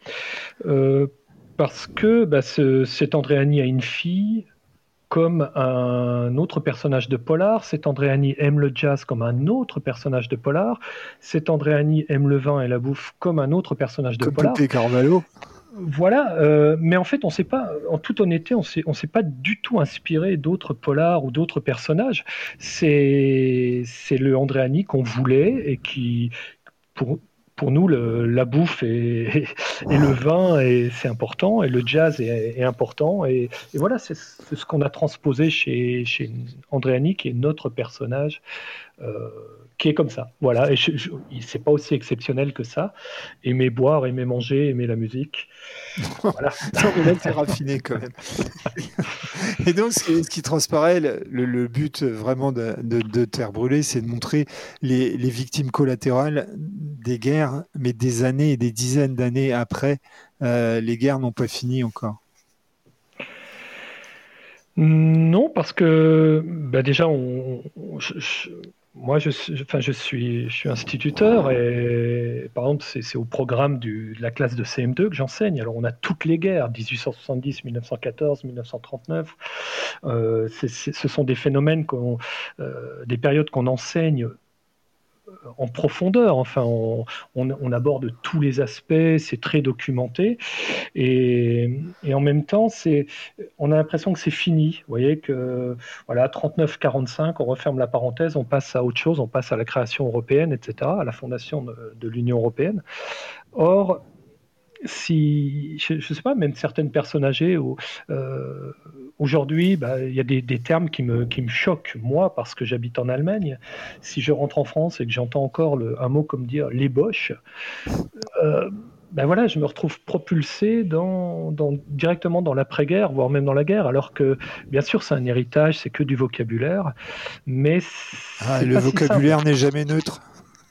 parce que cet Andréani a une fille comme un autre personnage de polar, cet Andréani aime le jazz comme un autre personnage de polar, cet Andréani aime le vin et la bouffe comme un autre personnage de polar. Comme Pepe Carvalho. Voilà, mais en fait, on sait pas, en toute honnêteté, on s'est pas du tout inspiré d'autres polars ou d'autres personnages. C'est le Andréani qu'on voulait et qui, pour nous, la bouffe et le vin, c'est important, et le jazz est important. Et voilà, c'est ce qu'on a transposé chez Andréani, qui est notre personnage, qui est comme ça. Voilà, et c'est pas aussi exceptionnel que ça. Aimer boire, aimer manger, aimer la musique. Voilà. Non, mais là, c'est raffiné quand même. Et donc, ce qui transparaît, le but vraiment de Terre Brûlée, c'est de montrer les victimes collatérales des guerres, mais des années et des dizaines d'années après, les guerres n'ont pas fini encore. Non, parce que déjà, moi, je suis instituteur, et par exemple, c'est au programme de la classe de CM2 que j'enseigne. Alors, on a toutes les guerres, 1870, 1914, 1939. Ce sont des phénomènes, des périodes qu'on enseigne en profondeur. Enfin, on aborde tous les aspects, c'est très documenté, et en même temps, on a l'impression que c'est fini. Vous voyez que 39-45, on referme la parenthèse, on passe à autre chose, on passe à la création européenne, etc., à la fondation de l'Union européenne. Or, je ne sais pas, même certaines personnes âgées, aujourd'hui, il y a des termes qui me choquent, moi, parce que j'habite en Allemagne. Si je rentre en France et que j'entends encore un mot comme dire « l'ébauche », je me retrouve propulsé directement dans l'après-guerre, voire même dans la guerre, alors que, bien sûr, c'est un héritage, c'est que du vocabulaire, mais le vocabulaire n'est jamais neutre.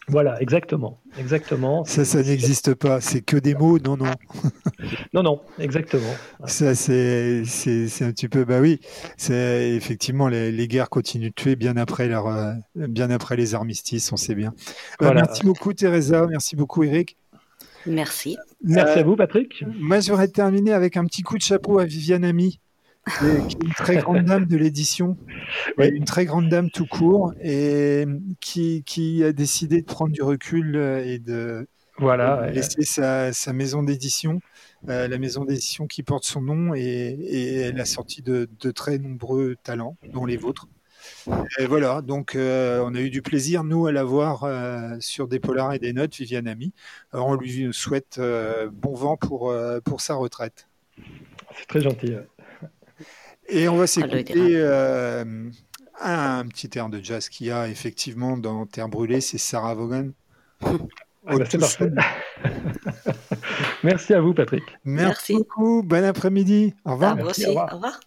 Voilà, exactement. Ça n'existe pas. C'est que des mots. Non, non. Non, exactement. Ça, c'est un petit peu. Bah oui. C'est effectivement les guerres continuent de tuer bien après les armistices. On sait bien. Voilà. Merci beaucoup, Teresa. Merci beaucoup, Eric. Merci. Merci à vous, Patrick. Moi, j'aurais terminé avec un petit coup de chapeau à Viviane Ami, qui est une très grande dame de l'édition, Oui. une très grande dame tout court, et qui a décidé de prendre du recul et de laisser sa maison d'édition, la maison d'édition qui porte son nom, et elle a sorti de très nombreux talents, dont les vôtres. Et voilà, donc on a eu du plaisir, nous, à la voir sur des polars et des notes, Viviane Ami. Alors, on lui souhaite bon vent pour sa retraite. C'est très gentil. Et on va s'écouter un petit air de jazz qu'il y a effectivement dans Terre brûlée, c'est Sarah Vaughan. C'est parfait. Merci à vous, Patrick. Merci beaucoup, bon après-midi. Au revoir. À vous aussi, au revoir.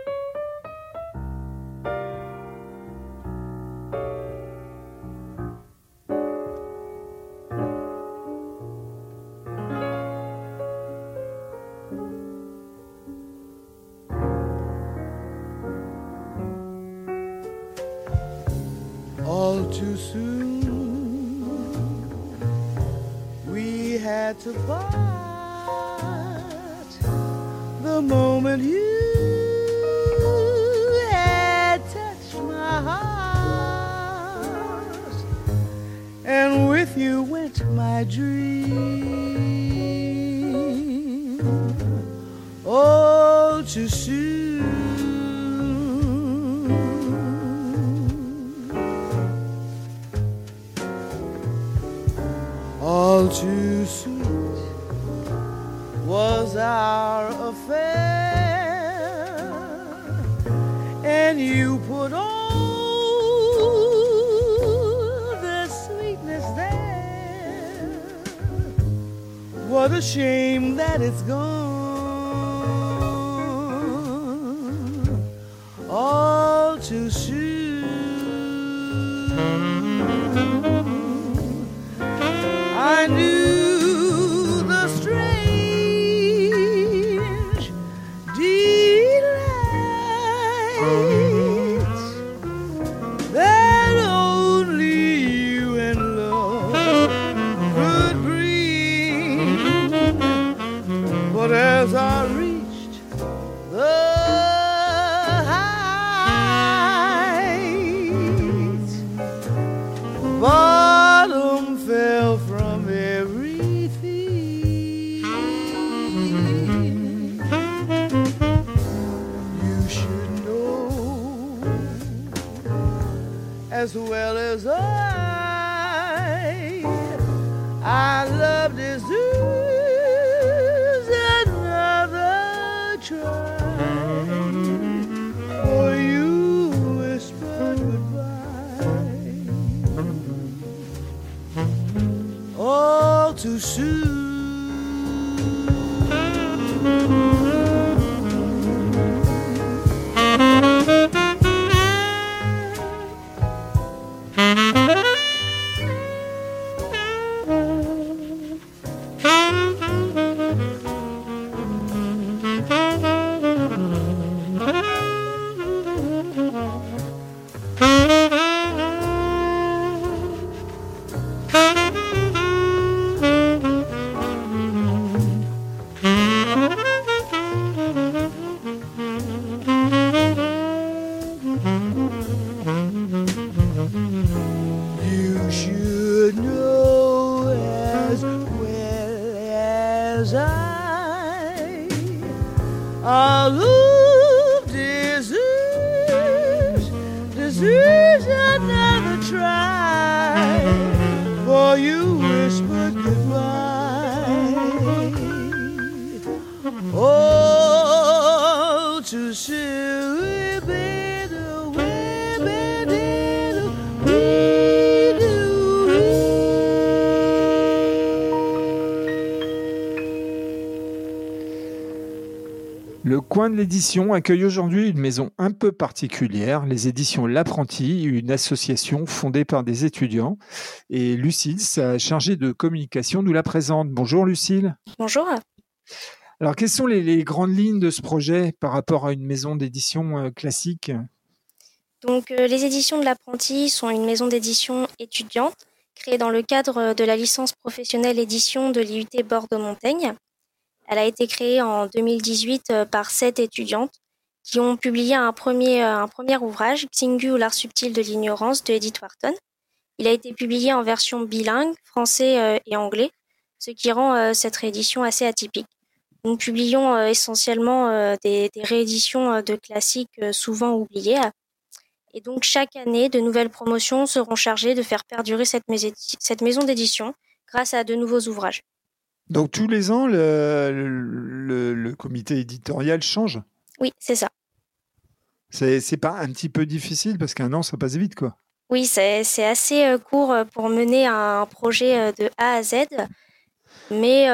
All too soon we had to part the moment you had touched my heart, and with you went my dream. All too soon all too sweet was our affair, and you put all the sweetness there. What a shame that it's gone all too soon. I knew the strange delight that only you and love could bring, but as I reached the heights, bottom fell from everything. You should know as well as I love this is another try for you whispered goodbye all too soon. You should know as well as I love deserves another try, for you whispered goodbye all too soon. Le coin de l'édition accueille aujourd'hui une maison un peu particulière, les éditions L'Apprenti, une association fondée par des étudiants. Et Lucille, sa chargée de communication, nous la présente. Bonjour Lucille. Bonjour. Alors, quelles sont les grandes lignes de ce projet par rapport à une maison d'édition classique ? Donc, les éditions de l'Apprenti sont une maison d'édition étudiante créée dans le cadre de la licence professionnelle édition de l'IUT Bordeaux-Montaigne. Elle a été créée en 2018 par 7 étudiantes qui ont publié un premier ouvrage, Xingu ou l'art subtil de l'ignorance de Edith Wharton. Il a été publié en version bilingue, français et anglais, ce qui rend cette réédition assez atypique. Nous publions essentiellement des rééditions de classiques souvent oubliés. Et donc chaque année, de nouvelles promotions seront chargées de faire perdurer cette maison d'édition grâce à de nouveaux ouvrages. Donc tous les ans, le comité éditorial change ? Oui, c'est ça. C'est pas un petit peu difficile parce qu'un an, ça passe vite, quoi. Oui, c'est assez court pour mener un projet de A à Z, mais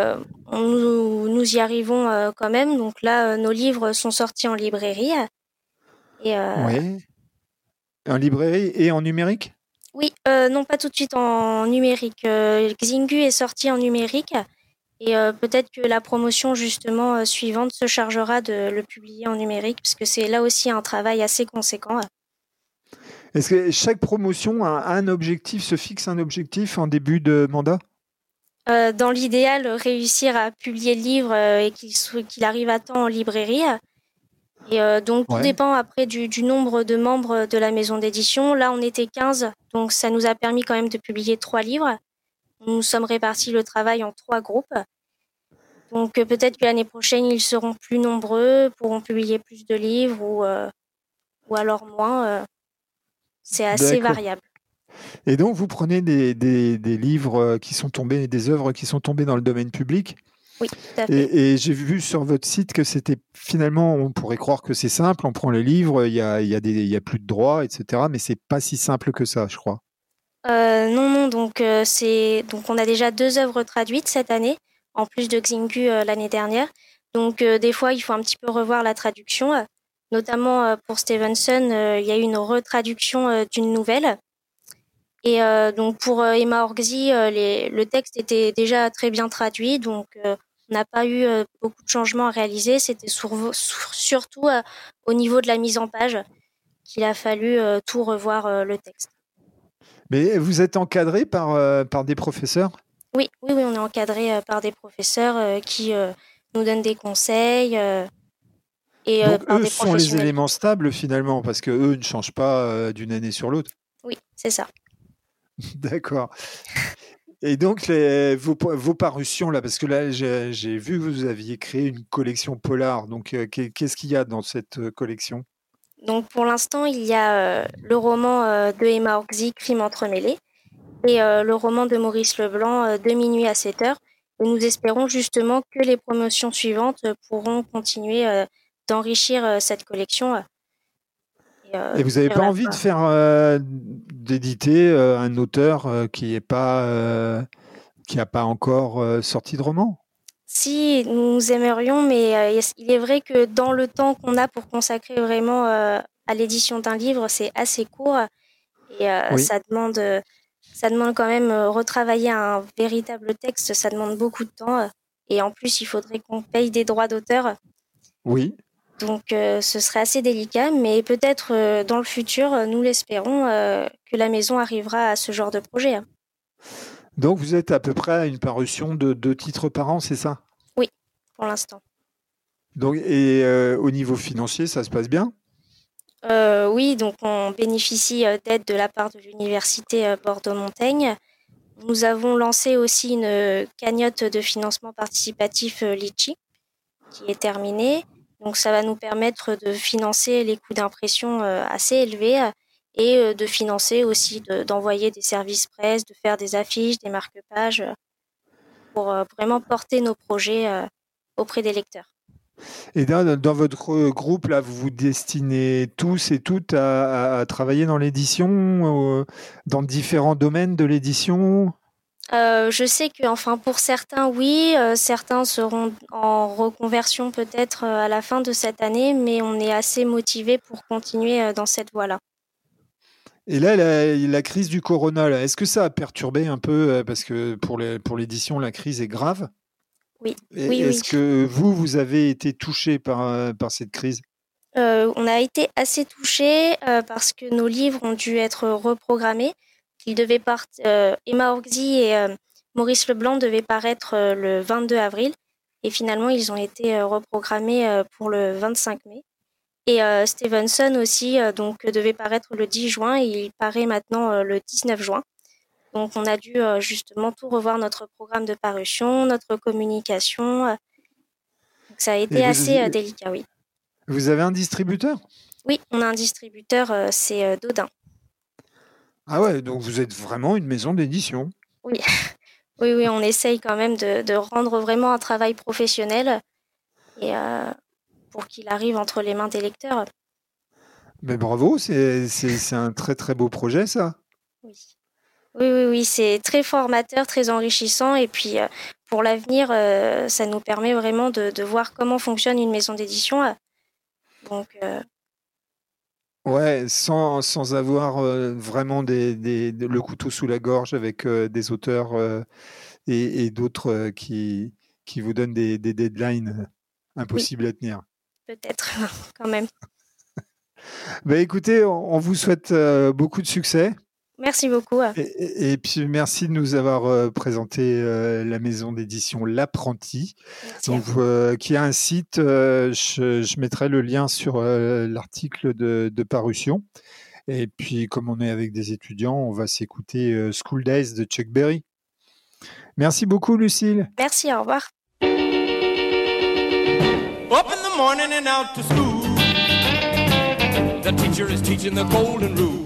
nous y arrivons quand même. Donc là, nos livres sont sortis en librairie. Oui. En librairie et en numérique ? Oui, non pas tout de suite en numérique. Xingu est sorti en numérique et peut-être que la promotion justement suivante se chargera de le publier en numérique parce que c'est là aussi un travail assez conséquent. Est-ce que chaque promotion a un objectif, se fixe un objectif en début de mandat ? Dans l'idéal, réussir à publier le livre et qu'il arrive à temps en librairie. Et donc, tout dépend après du nombre de membres de la maison d'édition. Là, on était 15, donc ça nous a permis quand même de publier 3 livres. Nous sommes répartis le travail en 3 groupes. Donc, peut-être que l'année prochaine, ils seront plus nombreux, pourront publier plus de livres ou alors moins. C'est assez variable. Et donc, vous prenez des livres qui sont tombés, des œuvres qui sont tombées dans le domaine public. Oui, tout à fait. Et j'ai vu sur votre site que c'était finalement, on pourrait croire que c'est simple, on prend les livres, il y a plus de droits, etc. Mais c'est pas si simple que ça, je crois. Non. Donc on a déjà 2 œuvres traduites cette année, en plus de Xingu l'année dernière. Donc des fois, il faut un petit peu revoir la traduction. Notamment pour Stevenson, il y a eu une retraduction d'une nouvelle. Et donc pour Emma Orczy, le texte était déjà très bien traduit, donc on n'a pas eu beaucoup de changements à réaliser. C'était surtout au niveau de la mise en page qu'il a fallu tout revoir le texte. Mais vous êtes encadré par des professeurs ? Oui, on est encadré par des professeurs qui nous donnent des conseils. Donc eux sont les éléments stables finalement, parce que eux ne changent pas d'une année sur l'autre. Oui, c'est ça. D'accord. Et donc, vos parutions, là, parce que là, j'ai vu que vous aviez créé une collection polar. Donc, qu'est-ce qu'il y a dans cette collection ? Donc, pour l'instant, il y a le roman de Emma Orczy, Crimes entremêlés, et le roman de Maurice Leblanc, De minuit à 7 heures. Et nous espérons justement que les promotions suivantes pourront continuer d'enrichir cette collection. Et vous n'avez pas envie de faire d'éditer un auteur qui n'a pas encore sorti de roman ? Si, nous aimerions, mais il est vrai que dans le temps qu'on a pour consacrer vraiment à l'édition d'un livre, c'est assez court et ça demande quand même retravailler un véritable texte, ça demande beaucoup de temps et en plus il faudrait qu'on paye des droits d'auteur. Oui. Donc ce serait assez délicat, mais peut-être dans le futur, nous l'espérons, que la maison arrivera à ce genre de projet. Donc vous êtes à peu près à une parution de 2 titres par an, c'est ça ? Oui, pour l'instant. Donc, et au niveau financier, ça se passe bien ? Oui, donc on bénéficie d'aide de la part de l'université Bordeaux-Montaigne. Nous avons lancé aussi une cagnotte de financement participatif Litchi, qui est terminée. Donc ça va nous permettre de financer les coûts d'impression assez élevés et de financer aussi, d'envoyer des services presse, de faire des affiches, des marque-pages pour vraiment porter nos projets auprès des lecteurs. Et dans votre groupe, là, vous vous destinez tous et toutes à travailler dans l'édition, dans différents domaines de l'édition ? Je sais que, enfin, pour certains, oui, certains seront en reconversion peut-être à la fin de cette année, mais on est assez motivés pour continuer dans cette voie-là. Et là, la crise du corona, là, est-ce que ça a perturbé un peu, parce que pour l'édition, la crise est grave? Oui, Et oui, oui. est-ce que vous avez été touché par cette crise? On a été assez touchés parce que nos livres ont dû être reprogrammés. Ils devaient Emma Orczy et Maurice Leblanc devaient paraître le 22 avril et finalement ils ont été reprogrammés pour le 25 mai. Et Stevenson aussi donc devait paraître le 10 juin et il paraît maintenant le 19 juin. Donc on a dû justement tout revoir notre programme de parution, notre communication. Donc ça a Et été assez délicat, oui. Vous avez un distributeur? Oui, on a un distributeur, c'est Dodin. Ah ouais, donc vous êtes vraiment une maison d'édition. Oui, oui, on essaye quand même de rendre vraiment un travail professionnel et pour qu'il arrive entre les mains des lecteurs. Mais bravo, c'est un très très beau projet, ça. Oui. Oui, c'est très formateur, très enrichissant et puis pour l'avenir, ça nous permet vraiment de voir comment fonctionne une maison d'édition. Donc, Ouais, sans avoir vraiment le couteau sous la gorge avec des auteurs et d'autres qui vous donnent des deadlines impossibles à tenir. Peut-être, quand même. Bah, écoutez, on vous souhaite beaucoup de succès. Merci beaucoup. Et puis merci de nous avoir présenté la maison d'édition L'Apprenti, donc, qui a un site. Je mettrai le lien sur l'article de parution. Et puis, comme on est avec des étudiants, on va s'écouter School Days de Chuck Berry. Merci beaucoup, Lucille. Merci, au revoir. Up in the morning and out to school. The teacher is teaching the golden rule.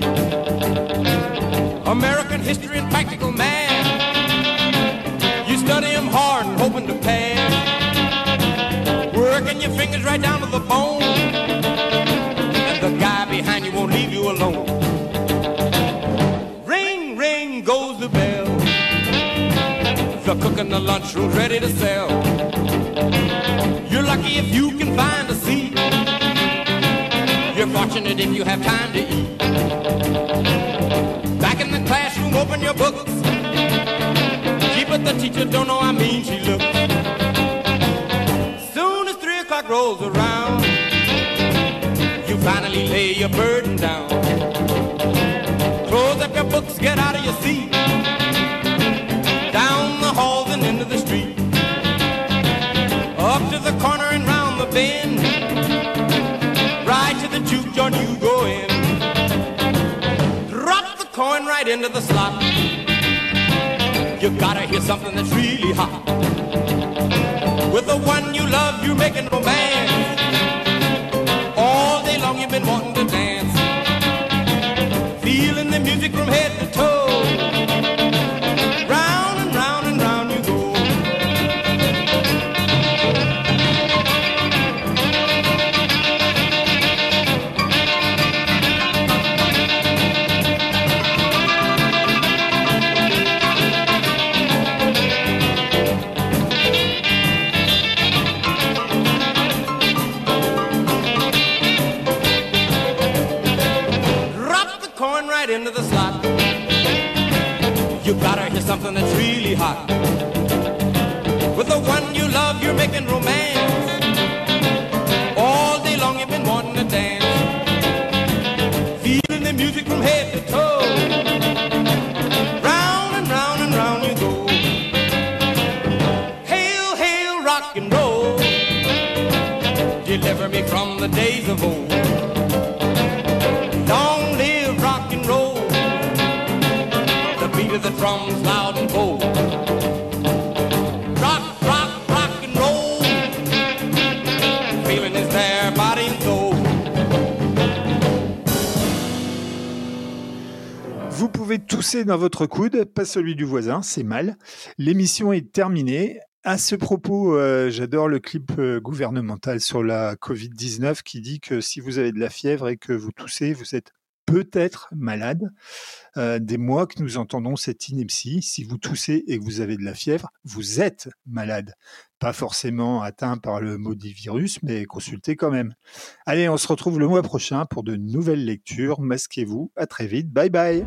American history and practical math. You study them hard and hoping to pass. Working your fingers right down to the bone. And the guy behind you won't leave you alone. Ring, ring goes the bell. The cook in the lunchroom's ready to sell. You're lucky if you can find a seat. You're fortunate if you have time to eat. Back in the classroom, open your books. Gee, but the teacher don't know how mean she looks. Soon as 3 o'clock rolls around, you finally lay your burden down. Close up your books, get out of your seat. Down the halls and into the street. Up to the corner and round the bend. Right to the juke joint you go in. Drop the coin right into the slot. You gotta hear something that's really hot. With the one you love, you're making romance. All day long you've been wanting to dance. Feeling the music from head to toe. Round and round and round you go. Right into the slot. You gotta hear something that's really hot. With the one you love, you're making romance. All day long you've been wanting to dance. Feeling the music from head to toe. Round and round and round you go. Hail, hail, rock and roll. Deliver me from the days of old. Long live rock and roll. The beat of the drums loud and bold. Rock, rock, rock and roll. Feeling is there, body and soul. Vous pouvez tousser dans votre coude, pas celui du voisin, c'est mal. L'émission est terminée. À ce propos, j'adore le clip gouvernemental sur la Covid-19 qui dit que si vous avez de la fièvre et que vous toussez, vous êtes peut-être malade. Des mois que nous entendons cette ineptie. Si vous toussez et que vous avez de la fièvre, vous êtes malade. Pas forcément atteint par le maudit virus, mais consultez quand même. Allez, on se retrouve le mois prochain pour de nouvelles lectures. Masquez-vous. À très vite. Bye bye.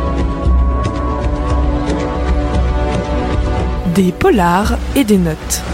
Des polars et des notes.